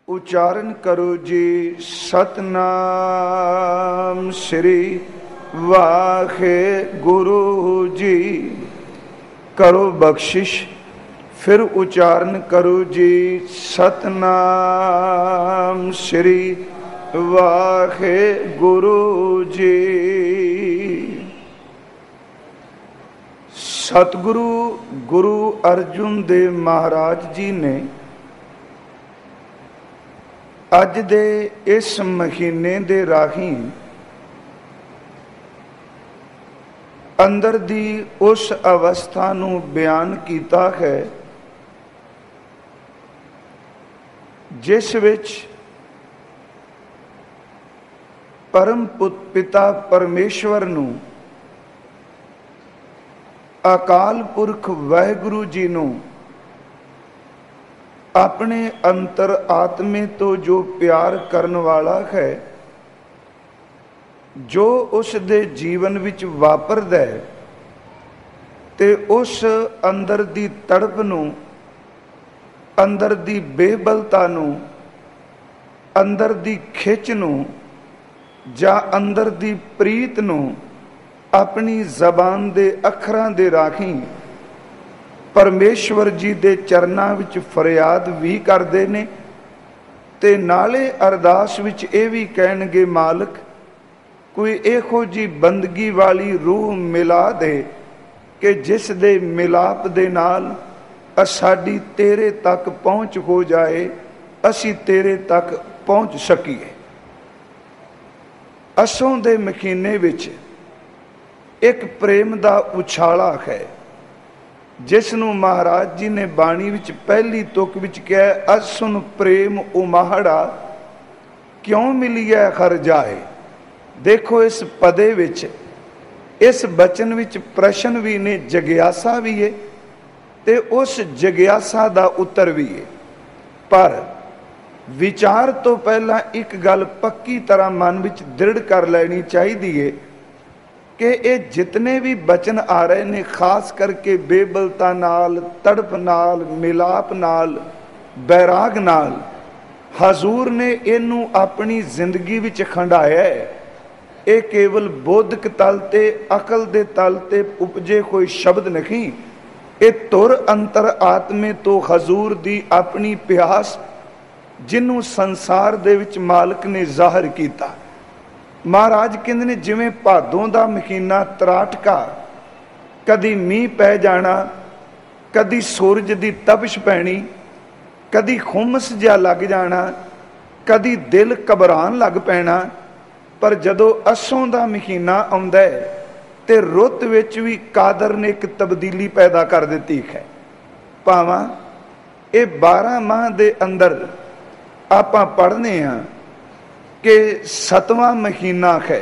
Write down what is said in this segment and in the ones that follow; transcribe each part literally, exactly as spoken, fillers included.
उच्चारण करो जी सतनाम श्री वाहे गुरु जी। करो बख्शिश, फिर उच्चारण करो जी सतनाम श्री वाहे गुरु जी। सतगुरु गुरु अर्जुन देव महाराज जी ने अज दे इस महीने दे राही अंदर दी उस अवस्था नूं बयान कीता है जिस विच परम पिता परमेश्वर नूं अकाल पुरख वाहिगुरु जी नूं अपने अंतर आत्मे तो जो प्यार करन वाला है, जो उस दे जीवन विच वापरदा है ते उस अंदर दी तड़प नूं, अंदर दी बेबलता नूं, अंदर दी खिच नूं जा अंदर दी प्रीत नूं अपनी जबान दे अखरां दे राही परमेश्वर जी दे चरनां विच फरियाद भी करदे ने ते नाले अरदास विच ये भी कहणगे मालिक कोई इहो जी बंदगी वाली रूह मिला दे कि जिस दे मिलाप दे नाल साडी तेरे तक पहुँच हो जाए, असी तेरे तक पहुँच सकीए। असों दे महीने विच एक प्रेम दा उछाला है जिसनों महाराज जी ने बाणी विच पहली तुक विच कहा, असुन प्रेम उमाहड़ा क्यों मिलिया हर जाए। देखो इस पदे विच, इस बचन विच प्रश्न भी ने, जग्यासा भी है ते उस जग्यासा दा उत्तर भी है। पर विचार तो पहला एक गल पक्की तरह मन विच दृढ़ कर लेनी चाहिए है कि ये जितने भी बचन आ रहे ने खास करके बेबलता नाल, तड़प नाल, मिलाप नाल, बैराग नाल हजूर ने इनू अपनी जिंदगी विच खंडाया है। ये केवल बोधक तल ते अकल दे तल ते उपजे कोई शब्द नहीं, ये तुर अंतर आत्मे तो हजूर दी अपनी प्यास जिन्नू संसार दे विच मालिक ने जाहिर किया। महाराज कहते ने जिवें भादों का महीना तराटका, कदी मीह पै जाना, कदी सूरज की तपश पैनी, कदी खुमस जा लग जाना, कदी दिल घबरान लग पैना। पर जदों असों का महीना आउंदा है ते रुत विच भी कादर ने एक तब्दीली पैदा कर दी है। भावां ये बारह माह दे अंदर आपां पढ़ने हाँ कि सतवां महीना है,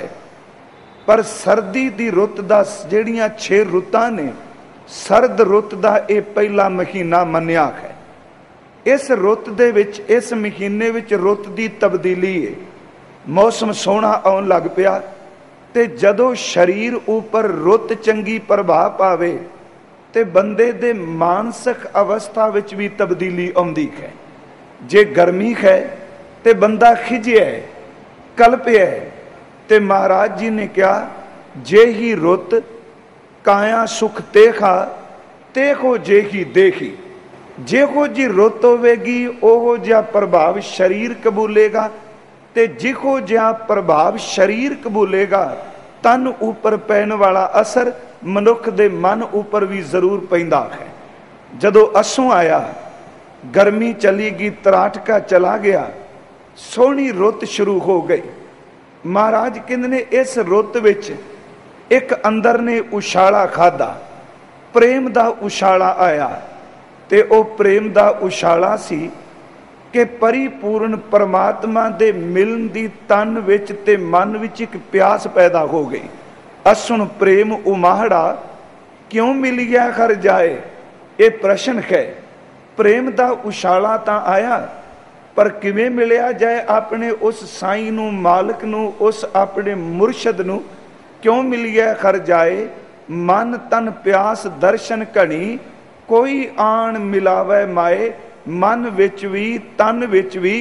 पर सर्दी की रुत दा जिहड़ियां छे रुतां ने, सर्द रुत दा ये पहला महीना मन्निया है। इस रुत दे विच, इस महीने विच रुत दी तब्दीली है। मौसम सोहना आउण लग पिया ते जदों शरीर उपर रुत चंगी प्रभाव पावे ते बंदे दे मानसिक अवस्था विच भी तब्दीली आउंदी है। जे गर्मी है ते बंदा खिजिया है, कल्पिया है, ते महाराज जी ने कहा जे ही रुत काया सुख तेखा तेखो जे ही देखी। जेहो जी रुत होवेगी ओहो जिहा प्रभाव शरीर कबूलेगा ते जिहो जिहा प्रभाव शरीर कबूलेगा तन उपर पैन वाला असर मनुख दे मन उपर भी जरूर पैंदा है। जदों असों आया, गर्मी चली गई, तराटका चला गया, सोहनी रुत शुरू हो गई। महाराज कहते ने इस रुत विच एक अंदर ने उछाला खाधा, प्रेम दा उछाला आया ते ओ प्रेम दा उछाला सी कि परिपूर्ण परमात्मा दे मिलन दी तन विच ते मन विच एक प्यास पैदा हो गई। असुन प्रेम उमाहड़ा क्यों मिलिया हर जाए, ये प्रश्न है। प्रेम दा उछाला तां आया, पर किवें मिलिया जाए अपने उस साईं नूं, मालिक नूं, उस अपने मुरशद नूं क्यों मिलिया हर जाए। मन तन प्यास दर्शन घनी कोई आन मिलावे माए, मन विच भी तन विच भी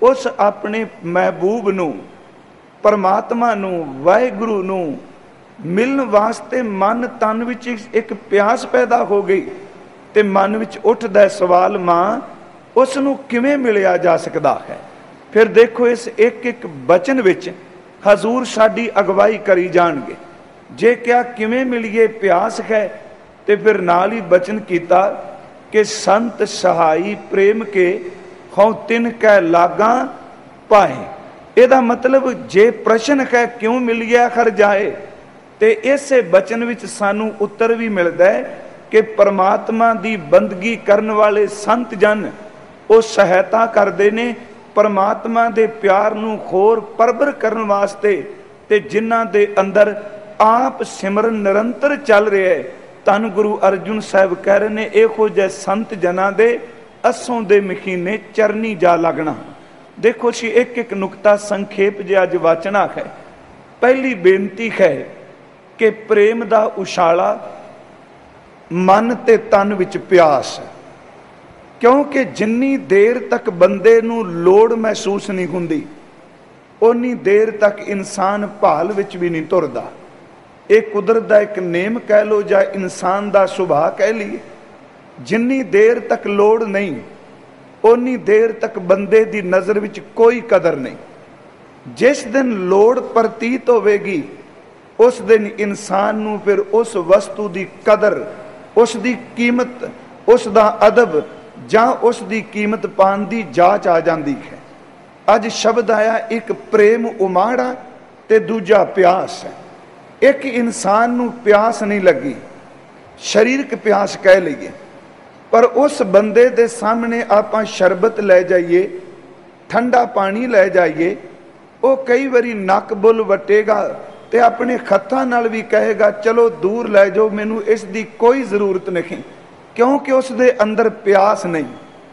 उस अपने महबूब नूं, परमात्मा नूं, वाहिगुरु नूं मिलन वास्ते मन तन विच एक प्यास पैदा हो गई। ते मन विच उठदा सवाल, मां उस नूं किवें मिलिया जा सकदा है। फिर देखो इस एक एक बचन विच हजूर साडी अगवाई करी जाणगे। जे क्या किवें मिलिए प्यास है, ते फिर नाल ही बचन कीता कि संत सहाई प्रेम के हों तिन कै लागा पाए। ਇਹਦਾ मतलब जे प्रश्न है क्यों मिलिया खर जाए, तो इसे बचन विच सानू उत्तर भी मिलता है कि परमात्मा की बंदगी करने वाले संत जन वो सहायता करते ने परमात्मा के प्यार नू होर परबर करने वास्ते। ते जिन्हां दे अंदर आप सिमरन निरंतर चल रहा है, धन गुरु अर्जुन साहब कह रहे ने, इहो जे संत जना दे असों दे महीने चरनी जा लगना। देखो जी एक एक नुकता संखेप जे अज वाचना है। पहली बेनती है कि प्रेम दा उछाला, मन ते तन विच प्यास, क्योंकि जिन्नी देर तक बंदे नू लोड़ महसूस नहीं हुंदी उन्नी देर तक इंसान भाल विच भी नहीं तुरदा। एक कुदरत दा एक नेम कह लो या इंसान दा सुभाव कह लीए, जिन्नी देर तक लोड़ नहीं उन्नी देर तक बंदे दी नज़र विच कोई कदर नहीं। जिस दिन लोड़ प्रतीत होवेगी उस दिन इंसान नू फिर उस वस्तु दी कदर, उस दी कीमत, उस दा अदब जां उस दी कीमत पान दी जांच आ जाती है। अज शब्द आया एक प्रेम उमाड़ा ते दूजा प्यास है। एक इंसान नू प्यास नहीं लगी, शरीरक प्यास कह लीए, पर उस बंदे दे सामने आपां शरबत लै जाइए, ठंडा पानी लै जाइए, वो कई बारी नक बुल वटेगा ते अपने खत्तां नाल भी कहेगा चलो दूर लै जाओ, मैनू इस दी कोई जरूरत नहीं, क्योंकि उस दे अंदर प्यास नहीं,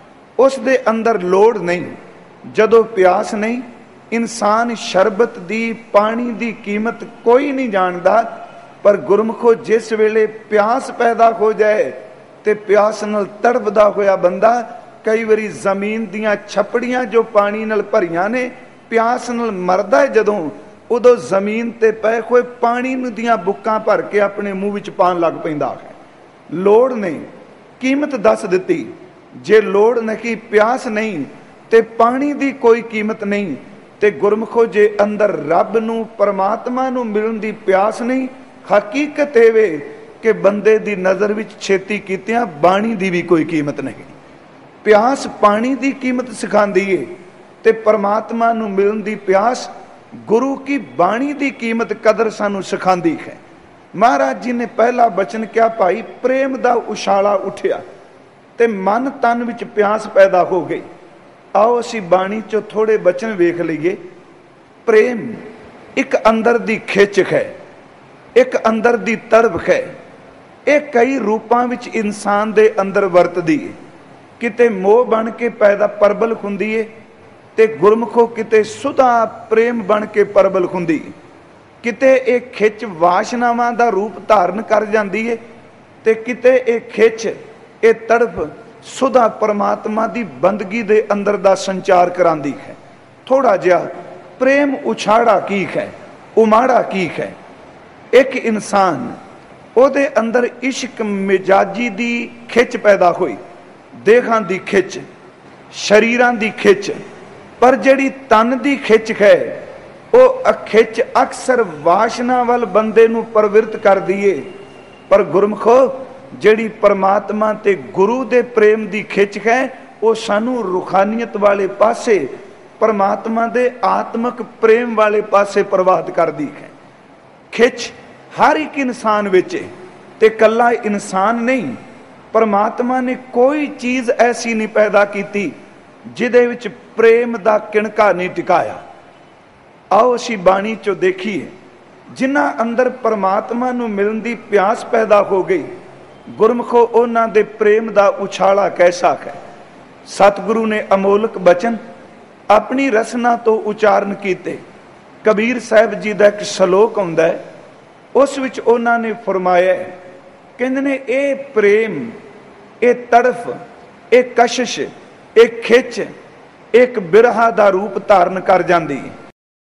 उस दे अंदर लोड़ नहीं। जदों प्यास नहीं, इंसान शरबत दी, पानी दी कीमत कोई नहीं जानता। पर गुरमुखो जिस वेले प्यास पैदा हो जाए ते प्यास नाल तड़पदा होया बंदा कई बारी जमीन दियां छपड़ियां जो पानी नाल भरियां ने, प्यास नाल मरदा है जदों, उदों जमीन ते पए होए पानी दियां बुक्कां भर के अपने मूँह विच पान लग पैंदा है। लोड़ नहीं, कीमत दस दिती। जे लोड़ नहीं, प्यास नहीं, ते पानी दी कोई कीमत नहीं। ते गुरमुखो जे अंदर रब नू, परमात्मा नू मिलण दी प्यास नहीं, हकीकत एवे कि बंदे दी नज़र विच छेती कीतियां बाणी दी भी कोई कीमत नहीं। प्यास पानी दी कीमत सिखांदी है, ते परमात्मा नू मिलण दी प्यास गुरु की बाणी दी कीमत कदर सानू सिखांदी है। महाराज जी ने पहला बचन क्या, भाई प्रेम दा उछाला उठिया ते मन तन विच प्यास पैदा हो गई। आओ असी बाणी चो थोड़े बचन वेख लीए। प्रेम एक अंदर दी खिच है, एक अंदर दी तड़प है। एक कई रूपां विच इंसान दे अंदर वरतदी है। किते मोह बन के पैदा परबल हुंदी है, ते गुरमुखो किते सुधा प्रेम बन के परबल हुंदी है। किते एक खिच वासनावां दा रूप धारण कर जाती है, ते किते एक खिच ए तड़प सुधा परमात्मा दी बंदगी दे अंदर दा संचार करांदी है। थोड़ा जिहा प्रेम उछाड़ा की है, उमाड़ा की है। एक इंसान ओदे अंदर इश्क मिजाजी दी खिच पैदा हुई, देहां दी खिच, शरीरां दी खिच, पर जिहड़ी तन दी खिच है वह खिच अक्सर वासना वाल बंदे नू प्रवृत्त कर दिए। पर गुरमुखो जिहड़ी परमात्मा ते गुरु दे प्रेम दी खिच है वो सानू रूहानियत वाले पासे, परमात्मा दे आत्मक प्रेम वाले पासे प्रवाहित कर दी है। खिच हर एक इंसान विच ते कल्ला इंसान नहीं, परमात्मा ने कोई चीज़ ऐसी नहीं पैदा की जिहदे विच प्रेम दा किणका नहीं टिकाया। आओ असी बाणी चो देखिए, जिन्हां अंदर परमात्मा नू मिलण दी प्यास पैदा हो गई, गुरमुखो उन्हां दे प्रेम दा उछाला कैसा है। सतगुरु ने अमोलक बचन अपनी रसना तो उचारण कीते। कबीर साहब जी दा एक सलोक आउंदा है, उस विच उन्हां ने फरमाया, कहंदे ने ए प्रेम, ए तड़फ, ए कशिश, ए खिच, ਇੱਕ ਬਿਰਹਾ ਦਾ ਰੂਪ ਧਾਰਨ ਕਰ ਜਾਂਦੀ।